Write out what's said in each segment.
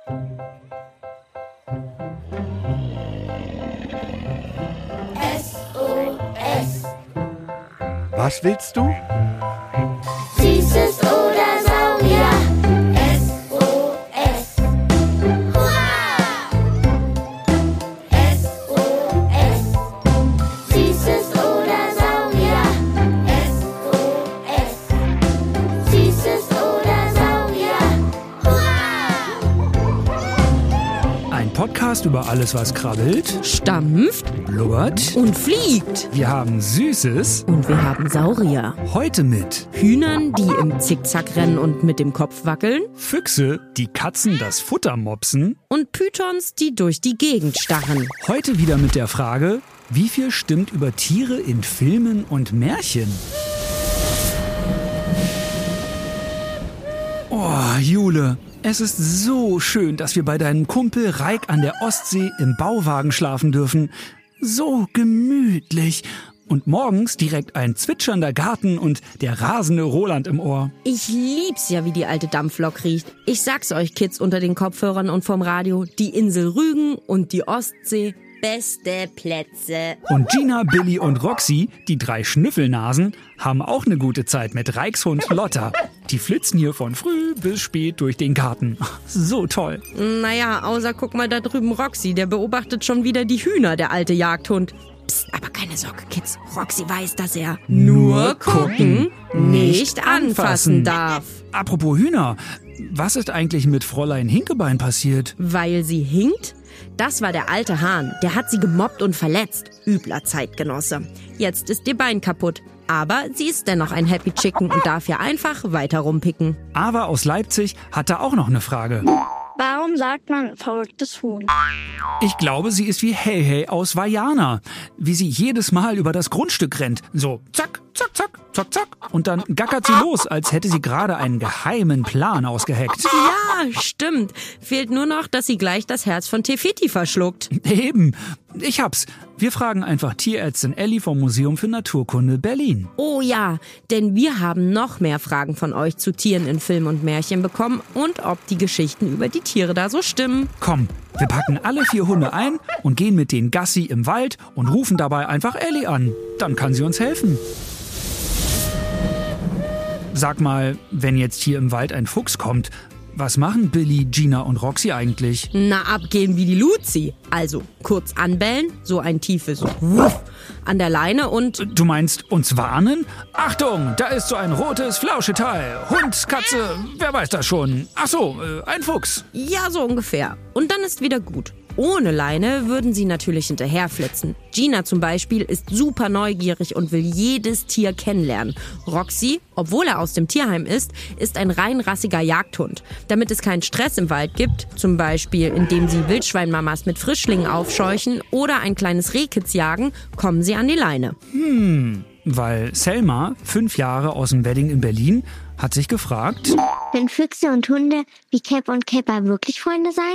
SOS. Was willst du? Süßes oder Saurier. SOS. Hurra! SOS. Süßes oder Saurier. SOS. Süßes oder Saurier. Hurra! Ein Podcast über alles, was krabbelt, Stampft blubbert. und fliegt. Wir haben Süßes. Und wir haben Saurier. Heute mit Hühnern, die im Zickzack rennen und mit dem Kopf wackeln. Füchse, die Katzen das Futter mopsen. Und Pythons, die durch die Gegend starren. Heute wieder mit der Frage, wie viel stimmt über Tiere in Filmen und Märchen? Oh, Jule, es ist so schön, dass wir bei deinem Kumpel Reik an der Ostsee im Bauwagen schlafen dürfen. So gemütlich. Und morgens direkt ein zwitschernder Garten und der rasende Roland im Ohr. Ich lieb's ja, wie die alte Dampflok riecht. Ich sag's euch, Kids unter den Kopfhörern und vom Radio, die Insel Rügen und die Ostsee, beste Plätze. Und Gina, Billy und Roxy, die 3 Schnüffelnasen, haben auch eine gute Zeit mit Reiks Hund Lotta. Die flitzen hier von früh bis spät durch den Garten. So toll. Naja, außer guck mal da drüben Roxy, der beobachtet schon wieder die Hühner, der alte Jagdhund. Psst, aber keine Sorge, Kids. Roxy weiß, dass er nur gucken, nicht anfassen darf. Apropos Hühner, was ist eigentlich mit Fräulein Hinkebein passiert? Weil sie hinkt? Das war der alte Hahn. Der hat sie gemobbt und verletzt. Übler Zeitgenosse. Jetzt ist ihr Bein kaputt. Aber sie ist dennoch ein Happy Chicken und darf ja einfach weiter rumpicken. Ava aus Leipzig hatte auch noch eine Frage. Warum sagt man verrücktes Huhn? Ich glaube, sie ist wie Hey Hey aus Vajana. Wie sie jedes Mal über das Grundstück rennt. So zack, zack, zack, zack, zack. Und dann gackert sie los, als hätte sie gerade einen geheimen Plan ausgeheckt. Ja, stimmt. Fehlt nur noch, dass sie gleich das Herz von Tefiti verschluckt. Eben. Ich hab's. Wir fragen einfach Tierärztin Elli vom Museum für Naturkunde Berlin. Oh ja, denn wir haben noch mehr Fragen von euch zu Tieren in Film und Märchen bekommen und ob die Geschichten über die Tiere da so stimmen. Komm, wir packen alle 4 Hunde ein und gehen mit denen Gassi im Wald und rufen dabei einfach Elli an. Dann kann sie uns helfen. Sag mal, wenn jetzt hier im Wald ein Fuchs kommt, was machen Billy, Gina und Roxy eigentlich? Na, abgehen wie die Luzi. Also, kurz anbellen, so ein tiefes Wuff an der Leine und... Du meinst uns warnen? Achtung, da ist so ein rotes Flauscheteil. Hund, Katze, wer weiß das schon. Ach so, ein Fuchs. Ja, so ungefähr. Und dann ist wieder gut. Ohne Leine würden sie natürlich hinterherflitzen. Gina zum Beispiel ist super neugierig und will jedes Tier kennenlernen. Roxy, obwohl er aus dem Tierheim ist ein reinrassiger Jagdhund. Damit es keinen Stress im Wald gibt, zum Beispiel indem sie Wildschweinmamas mit Frischlingen aufscheuchen oder ein kleines Rehkitz jagen, kommen sie an die Leine. Weil Selma, 5 Jahre aus dem Wedding in Berlin, hat sich gefragt... Können Füchse und Hunde wie Cap und Kappa wirklich Freunde sein?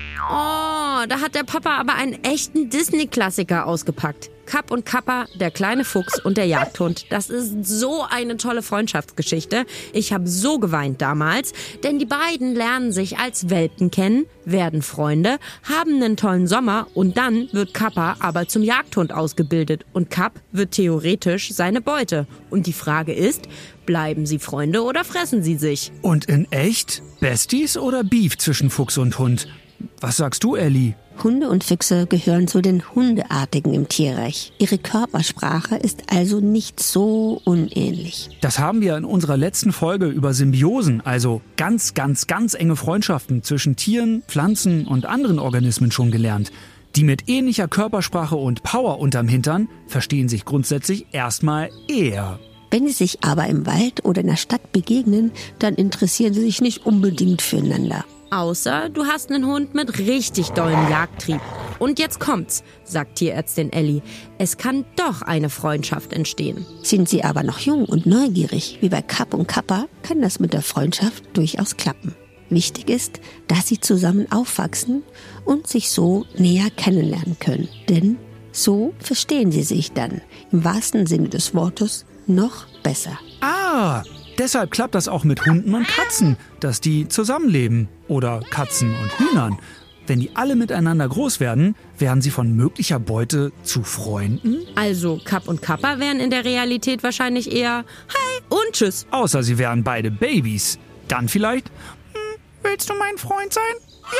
Oh, da hat der Papa aber einen echten Disney-Klassiker ausgepackt. Cap und Kappa, der kleine Fuchs und der Jagdhund. Das ist so eine tolle Freundschaftsgeschichte. Ich habe so geweint damals, denn die beiden lernen sich als Welpen kennen, werden Freunde, haben einen tollen Sommer und dann wird Kappa aber zum Jagdhund ausgebildet und Cap wird theoretisch seine Beute. Und die Frage ist, bleiben sie Freunde oder fressen sie sich? Und in echt? Besties oder Beef zwischen Fuchs und Hund? Was sagst du, Elli? Hunde und Füchse gehören zu den Hundeartigen im Tierreich. Ihre Körpersprache ist also nicht so unähnlich. Das haben wir in unserer letzten Folge über Symbiosen, also ganz, ganz, ganz enge Freundschaften zwischen Tieren, Pflanzen und anderen Organismen schon gelernt. Die mit ähnlicher Körpersprache und Power unterm Hintern verstehen sich grundsätzlich erstmal eher. Wenn sie sich aber im Wald oder in der Stadt begegnen, dann interessieren sie sich nicht unbedingt füreinander. Außer du hast einen Hund mit richtig dollem Jagdtrieb. Und jetzt kommt's, sagt Tierärztin Elli. Es kann doch eine Freundschaft entstehen. Sind sie aber noch jung und neugierig, wie bei Cap und Kappa, kann das mit der Freundschaft durchaus klappen. Wichtig ist, dass sie zusammen aufwachsen und sich so näher kennenlernen können. Denn so verstehen sie sich dann, im wahrsten Sinne des Wortes, noch besser. Ah, Deshalb klappt das auch mit Hunden und Katzen, dass die zusammenleben. Oder Katzen und Hühnern. Wenn die alle miteinander groß werden, werden sie von möglicher Beute zu Freunden? Also Kapp und Kappa wären in der Realität wahrscheinlich eher Hi und Tschüss. Außer sie wären beide Babys. Dann vielleicht, willst du mein Freund sein?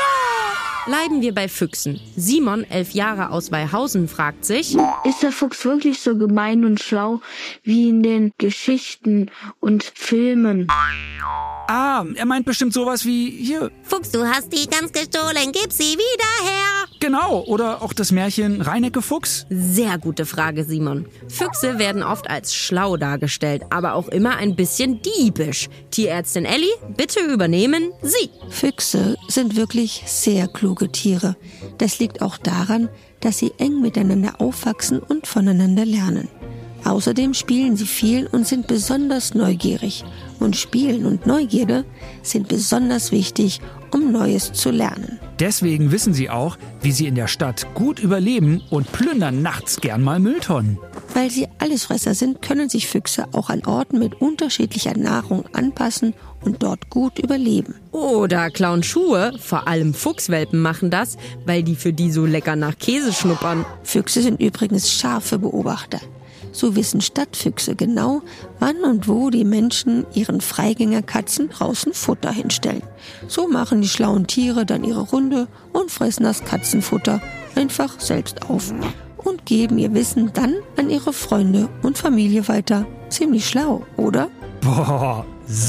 Bleiben wir bei Füchsen. Simon, 11 Jahre aus Weihausen, fragt sich, Ist der Fuchs wirklich so gemein und schlau wie in den Geschichten und Filmen? Ah, er meint bestimmt sowas wie, hier, Fuchs, du hast die Gans gestohlen, gib sie wieder her. genau. Oder auch das Märchen Reinecke Fuchs. sehr gute Frage, Simon. Füchse werden oft als schlau dargestellt, aber auch immer ein bisschen diebisch. Tierärztin Elli, bitte übernehmen Sie. Füchse sind wirklich sehr kluge Tiere. Das liegt auch daran, dass sie eng miteinander aufwachsen und voneinander lernen. Außerdem spielen sie viel und sind besonders neugierig. Und Spielen und Neugierde sind besonders wichtig, um Neues zu lernen. Deswegen wissen sie auch, wie sie in der Stadt gut überleben und plündern nachts gern mal Mülltonnen. Weil sie Allesfresser sind, können sich Füchse auch an Orten mit unterschiedlicher Nahrung anpassen und dort gut überleben. Oder klauen Schuhe, vor allem Fuchswelpen machen das, weil die für die so lecker nach Käse schnuppern. Füchse sind übrigens scharfe Beobachter. So wissen Stadtfüchse genau, wann und wo die Menschen ihren Freigängerkatzen draußen Futter hinstellen. So machen die schlauen Tiere dann ihre Runde und fressen das Katzenfutter einfach selbst auf und geben ihr Wissen dann an ihre Freunde und Familie weiter. Ziemlich schlau, oder? Boah,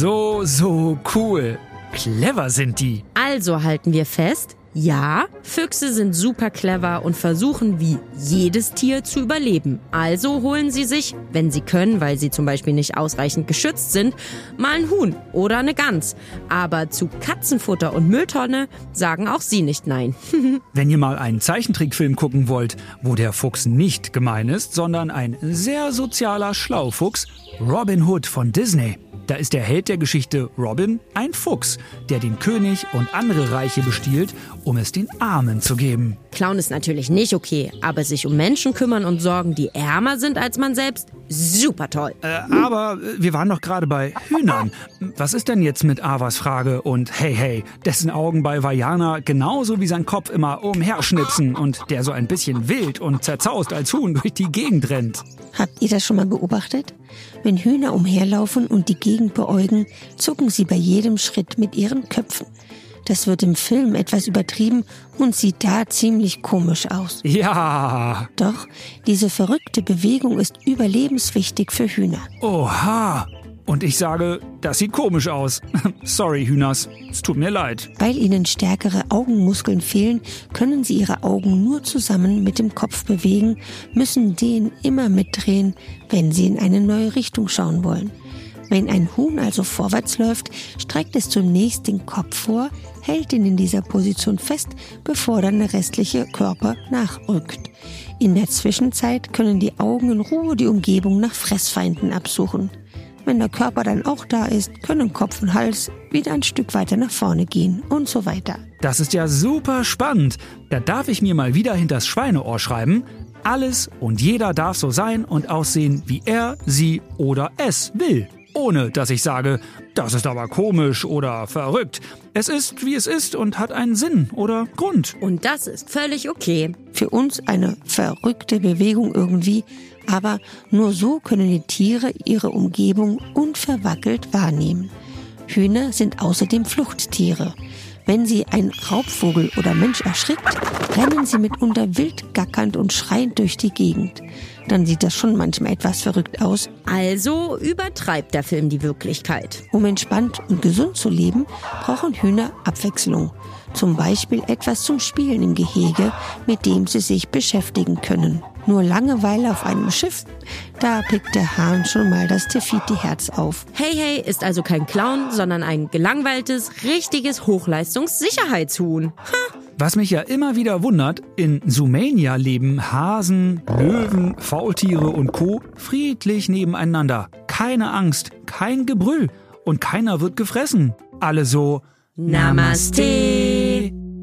so cool. Clever sind die. Also halten wir fest, ja, Füchse sind super clever und versuchen wie jedes Tier zu überleben. Also holen sie sich, wenn sie können, weil sie zum Beispiel nicht ausreichend geschützt sind, mal ein Huhn oder eine Gans. Aber zu Katzenfutter und Mülltonne sagen auch sie nicht nein. Wenn ihr mal einen Zeichentrickfilm gucken wollt, wo der Fuchs nicht gemein ist, sondern ein sehr sozialer Schlaufuchs, Robin Hood von Disney. Da ist der Held der Geschichte Robin ein Fuchs, der den König und andere Reiche bestiehlt, um es den Armen zu geben. Klauen ist natürlich nicht okay, aber sich um Menschen kümmern und sorgen, die ärmer sind als man selbst, super toll. Aber wir waren doch gerade bei Hühnern. Was ist denn jetzt mit Avas Frage und hey, dessen Augen bei Vajana genauso wie sein Kopf immer umherschnipsen und der so ein bisschen wild und zerzaust als Huhn durch die Gegend rennt? Habt ihr das schon mal beobachtet? Wenn Hühner umherlaufen und die Gegend beäugen, zucken sie bei jedem Schritt mit ihren Köpfen. Das wird im Film etwas übertrieben und sieht da ziemlich komisch aus. Ja. Doch diese verrückte Bewegung ist überlebenswichtig für Hühner. Oha. Und ich sage, das sieht komisch aus. Sorry, Hühners. Es tut mir leid. Weil ihnen stärkere Augenmuskeln fehlen, können sie ihre Augen nur zusammen mit dem Kopf bewegen, müssen den immer mitdrehen, wenn sie in eine neue Richtung schauen wollen. Wenn ein Huhn also vorwärts läuft, streckt es zunächst den Kopf vor, hält ihn in dieser Position fest, bevor dann der restliche Körper nachrückt. In der Zwischenzeit können die Augen in Ruhe die Umgebung nach Fressfeinden absuchen. Wenn der Körper dann auch da ist, können Kopf und Hals wieder ein Stück weiter nach vorne gehen und so weiter. Das ist ja super spannend. Da darf ich mir mal wieder hinters Schweineohr schreiben. Alles und jeder darf so sein und aussehen, wie er, sie oder es will. Ohne, dass ich sage, das ist aber komisch oder verrückt. Es ist, wie es ist und hat einen Sinn oder Grund. Und das ist völlig okay. Für uns eine verrückte Bewegung irgendwie, aber nur so können die Tiere ihre Umgebung unverwackelt wahrnehmen. Hühner sind außerdem Fluchttiere. Wenn sie ein Raubvogel oder Mensch erschrickt, rennen sie mitunter wild gackernd und schreiend durch die Gegend. Dann sieht das schon manchmal etwas verrückt aus. Also übertreibt der Film die Wirklichkeit. Um entspannt und gesund zu leben, brauchen Hühner Abwechslung. Zum Beispiel etwas zum Spielen im Gehege, mit dem sie sich beschäftigen können. Nur Langeweile auf einem Schiff, da pickt der Hahn schon mal das Tefiti-Herz auf. Hey ist also kein Clown, sondern ein gelangweiltes, richtiges Hochleistungssicherheitshuhn. Was mich ja immer wieder wundert, in Sumania leben Hasen, Löwen, Faultiere und Co. friedlich nebeneinander. Keine Angst, kein Gebrüll und keiner wird gefressen. Alle so Namaste.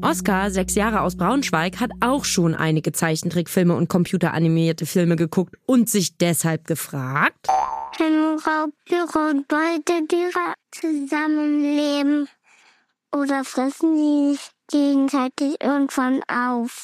Oskar, 6 Jahre aus Braunschweig, hat auch schon einige Zeichentrickfilme und computeranimierte Filme geguckt und sich deshalb gefragt: Wenn Raubtiere und Beutetiere zusammenleben oder fressen die sich gegenseitig irgendwann auf?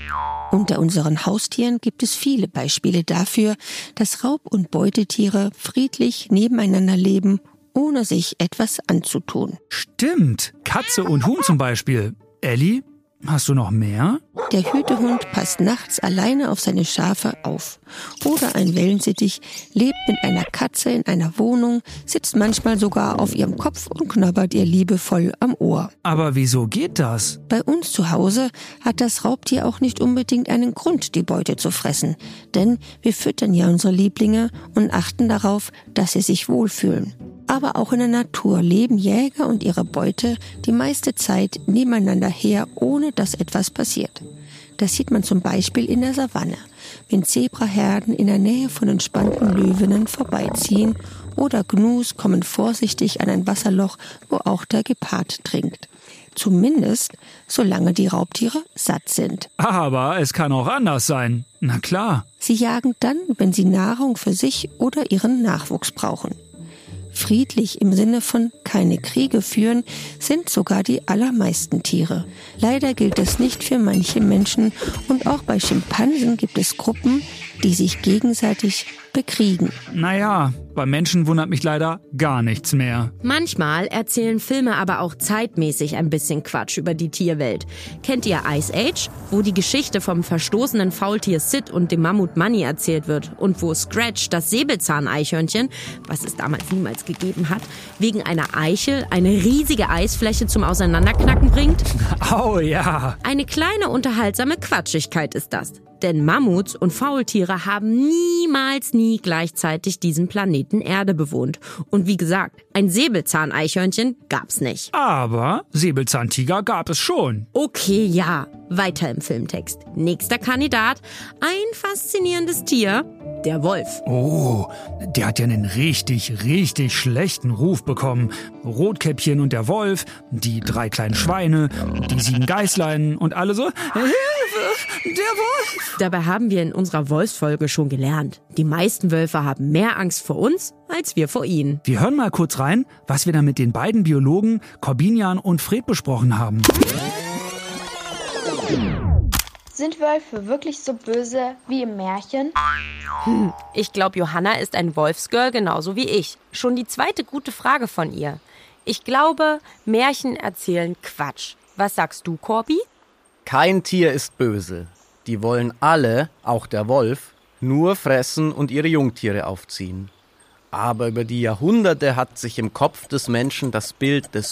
Unter unseren Haustieren gibt es viele Beispiele dafür, dass Raub- und Beutetiere friedlich nebeneinander leben, ohne sich etwas anzutun. Stimmt, Katze und Huhn zum Beispiel. Elli, hast du noch mehr? Der Hütehund passt nachts alleine auf seine Schafe auf. Oder ein Wellensittich lebt mit einer Katze in einer Wohnung, sitzt manchmal sogar auf ihrem Kopf und knabbert ihr liebevoll am Ohr. Aber wieso geht das? Bei uns zu Hause hat das Raubtier auch nicht unbedingt einen Grund, die Beute zu fressen. Denn wir füttern ja unsere Lieblinge und achten darauf, dass sie sich wohlfühlen. Aber auch in der Natur leben Jäger und ihre Beute die meiste Zeit nebeneinander her, ohne dass etwas passiert. Das sieht man zum Beispiel in der Savanne, wenn Zebraherden in der Nähe von entspannten Löwinnen vorbeiziehen oder Gnus kommen vorsichtig an ein Wasserloch, wo auch der Gepard trinkt. Zumindest, solange die Raubtiere satt sind. Aber es kann auch anders sein. Na klar. Sie jagen dann, wenn sie Nahrung für sich oder ihren Nachwuchs brauchen. Friedlich im Sinne von keine Kriege führen, sind sogar die allermeisten Tiere. Leider gilt das nicht für manche Menschen und auch bei Schimpansen gibt es Gruppen, die sich gegenseitig bekriegen. Naja, bei Menschen wundert mich leider gar nichts mehr. Manchmal erzählen Filme aber auch zeitmäßig ein bisschen Quatsch über die Tierwelt. Kennt ihr Ice Age, wo die Geschichte vom verstoßenen Faultier Sid und dem Mammut Manny erzählt wird und wo Scratch, das Säbelzahneichhörnchen, was es damals niemals gegeben hat, wegen einer Eichel eine riesige Eisfläche zum Auseinanderknacken bringt? Oh ja. Eine kleine unterhaltsame Quatschigkeit ist das. Denn Mammuts und Faultiere haben niemals gleichzeitig diesen Planeten Erde bewohnt. Und wie gesagt, ein Säbelzahneichhörnchen gab's nicht. Aber Säbelzahntiger gab es schon. Okay, ja. Weiter im Filmtext. Nächster Kandidat. Ein faszinierendes Tier. Der Wolf. Oh, der hat ja einen richtig schlechten Ruf bekommen. Rotkäppchen und der Wolf, die 3 kleinen Schweine, die 7 Geißlein und alle so: Hilfe, der Wolf! Dabei haben wir in unserer Wolfsfolge schon gelernt. Die meisten Wölfe haben mehr Angst vor uns, als wir vor ihnen. Wir hören mal kurz rein, was wir da mit den beiden Biologen Corbinian und Fred besprochen haben. Sind Wölfe wirklich so böse wie im Märchen? Ich glaube, Johanna ist ein Wolfsgirl genauso wie ich. Schon die zweite gute Frage von ihr. Ich glaube, Märchen erzählen Quatsch. Was sagst du, Corby? Kein Tier ist böse. Die wollen alle, auch der Wolf, nur fressen und ihre Jungtiere aufziehen. Aber über die Jahrhunderte hat sich im Kopf des Menschen das Bild des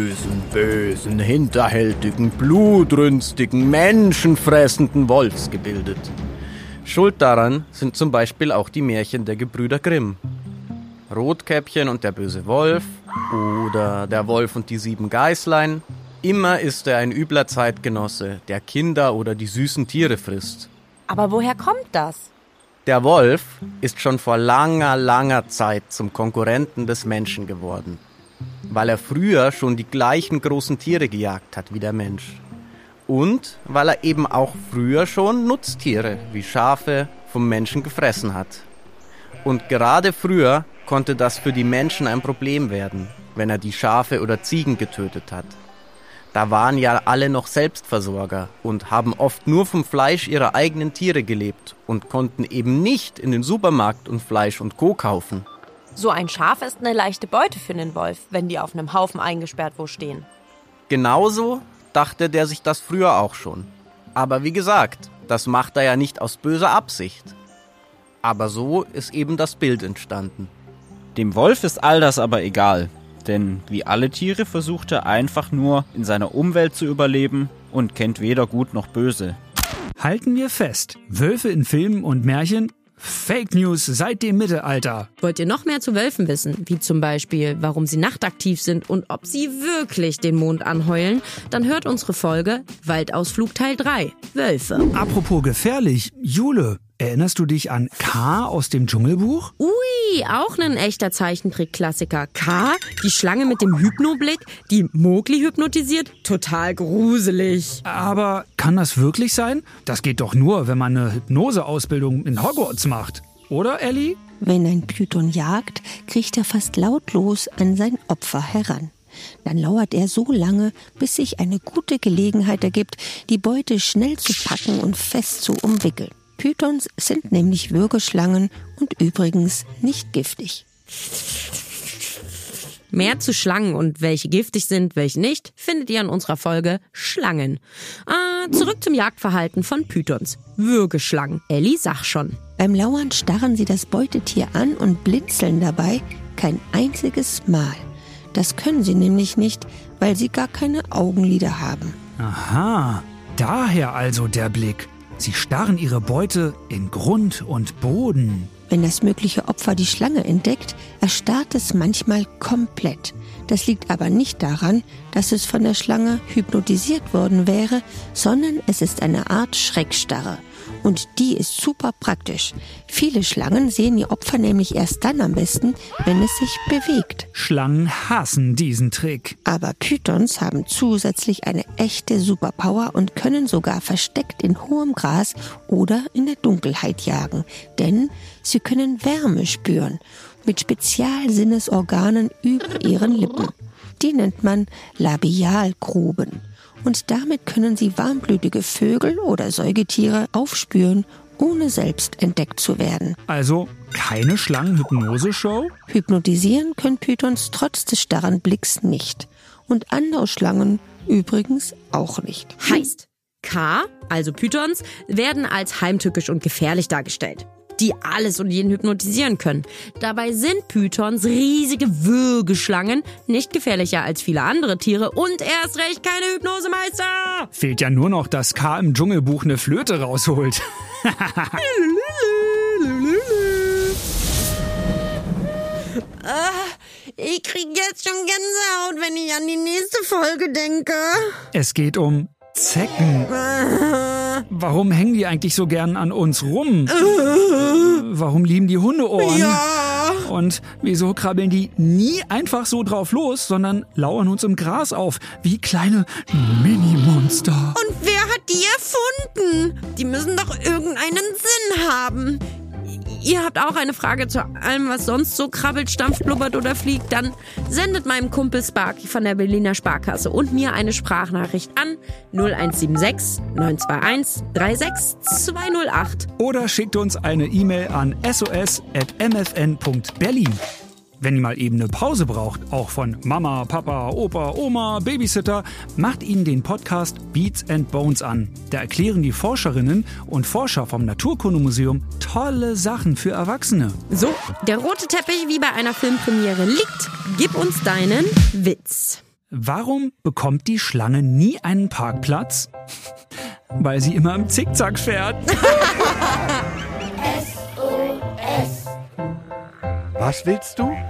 bösen, hinterhältigen, blutrünstigen, menschenfressenden Wolfs gebildet. Schuld daran sind zum Beispiel auch die Märchen der Gebrüder Grimm. Rotkäppchen und der böse Wolf oder der Wolf und die 7 Geißlein. Immer ist er ein übler Zeitgenosse, der Kinder oder die süßen Tiere frisst. Aber woher kommt das? Der Wolf ist schon vor langer Zeit zum Konkurrenten des Menschen geworden, weil er früher schon die gleichen großen Tiere gejagt hat wie der Mensch. Und weil er eben auch früher schon Nutztiere wie Schafe vom Menschen gefressen hat. Und gerade früher konnte das für die Menschen ein Problem werden, wenn er die Schafe oder Ziegen getötet hat. Da waren ja alle noch Selbstversorger und haben oft nur vom Fleisch ihrer eigenen Tiere gelebt und konnten eben nicht in den Supermarkt und Fleisch und Co. kaufen. So ein Schaf ist eine leichte Beute für einen Wolf, wenn die auf einem Haufen eingesperrt wo stehen. Genauso dachte der sich das früher auch schon. Aber wie gesagt, das macht er ja nicht aus böser Absicht. Aber so ist eben das Bild entstanden. Dem Wolf ist all das aber egal. Denn wie alle Tiere versucht er einfach nur, in seiner Umwelt zu überleben und kennt weder Gut noch Böse. Halten wir fest, Wölfe in Filmen und Märchen? Fake News seit dem Mittelalter. Wollt ihr noch mehr zu Wölfen wissen? Wie zum Beispiel, warum sie nachtaktiv sind und ob sie wirklich den Mond anheulen? Dann hört unsere Folge Waldausflug Teil 3. Wölfe. Apropos gefährlich, Jule, erinnerst du dich an K aus dem Dschungelbuch? Ui, auch ein echter Zeichentrick-Klassiker. K, die Schlange mit dem Hypnoblick, die Mowgli hypnotisiert. Total gruselig. Aber kann das wirklich sein? Das geht doch nur, wenn man eine Hypnoseausbildung in Hogwarts macht. Oder, Ellie? Wenn ein Python jagt, kriecht er fast lautlos an sein Opfer heran. Dann lauert er so lange, bis sich eine gute Gelegenheit ergibt, die Beute schnell zu packen und fest zu umwickeln. Pythons sind nämlich Würgeschlangen und übrigens nicht giftig. Mehr zu Schlangen und welche giftig sind, welche nicht, findet ihr in unserer Folge Schlangen. Zurück zum Jagdverhalten von Pythons. Würgeschlangen. Ellie, sag schon. Beim Lauern starren sie das Beutetier an und blinzeln dabei kein einziges Mal. Das können sie nämlich nicht, weil sie gar keine Augenlider haben. Aha, daher also der Blick. Sie starren ihre Beute in Grund und Boden. Wenn das mögliche Opfer die Schlange entdeckt, erstarrt es manchmal komplett. Das liegt aber nicht daran, dass es von der Schlange hypnotisiert worden wäre, sondern es ist eine Art Schreckstarre. Und die ist super praktisch. Viele Schlangen sehen ihr Opfer nämlich erst dann am besten, wenn es sich bewegt. Schlangen hassen diesen Trick. Aber Pythons haben zusätzlich eine echte Superpower und können sogar versteckt in hohem Gras oder in der Dunkelheit jagen. Denn sie können Wärme spüren mit Spezialsinnesorganen über ihren Lippen. Die nennt man Labialgruben. Und damit können sie warmblütige Vögel oder Säugetiere aufspüren, ohne selbst entdeckt zu werden. Also keine Schlangenhypnose-Show? Hypnotisieren können Pythons trotz des starren Blicks nicht. Und andere Schlangen übrigens auch nicht. Heißt, K, also Pythons, werden als heimtückisch und gefährlich dargestellt, die alles und jeden hypnotisieren können. Dabei sind Pythons riesige Würgeschlangen nicht gefährlicher als viele andere Tiere und erst recht keine Hypnosemeister. Fehlt ja nur noch, dass K im Dschungelbuch eine Flöte rausholt. Ich krieg jetzt schon Gänsehaut, wenn ich an die nächste Folge denke. Es geht um Zecken. Warum hängen die eigentlich so gern an uns rum? Warum lieben die Hundeohren? Ja. Und wieso krabbeln die nie einfach so drauf los, sondern lauern uns im Gras auf, wie kleine Mini-Monster? Und wer hat die erfunden? Die müssen doch irgendeinen Sinn haben. Ihr habt auch eine Frage zu allem, was sonst so krabbelt, stampft, blubbert oder fliegt, dann sendet meinem Kumpel Sparky von der Berliner Sparkasse und mir eine Sprachnachricht an 0176 921 36208. Oder schickt uns eine E-Mail an sos@mfn.berlin. Wenn ihr mal eben eine Pause braucht, auch von Mama, Papa, Opa, Oma, Babysitter, macht Ihnen den Podcast Beats and Bones an. Da erklären die Forscherinnen und Forscher vom Naturkundemuseum tolle Sachen für Erwachsene. So, der rote Teppich wie bei einer Filmpremiere liegt. Gib uns deinen Witz. Warum bekommt die Schlange nie einen Parkplatz? Weil sie immer im Zickzack fährt. Was willst du?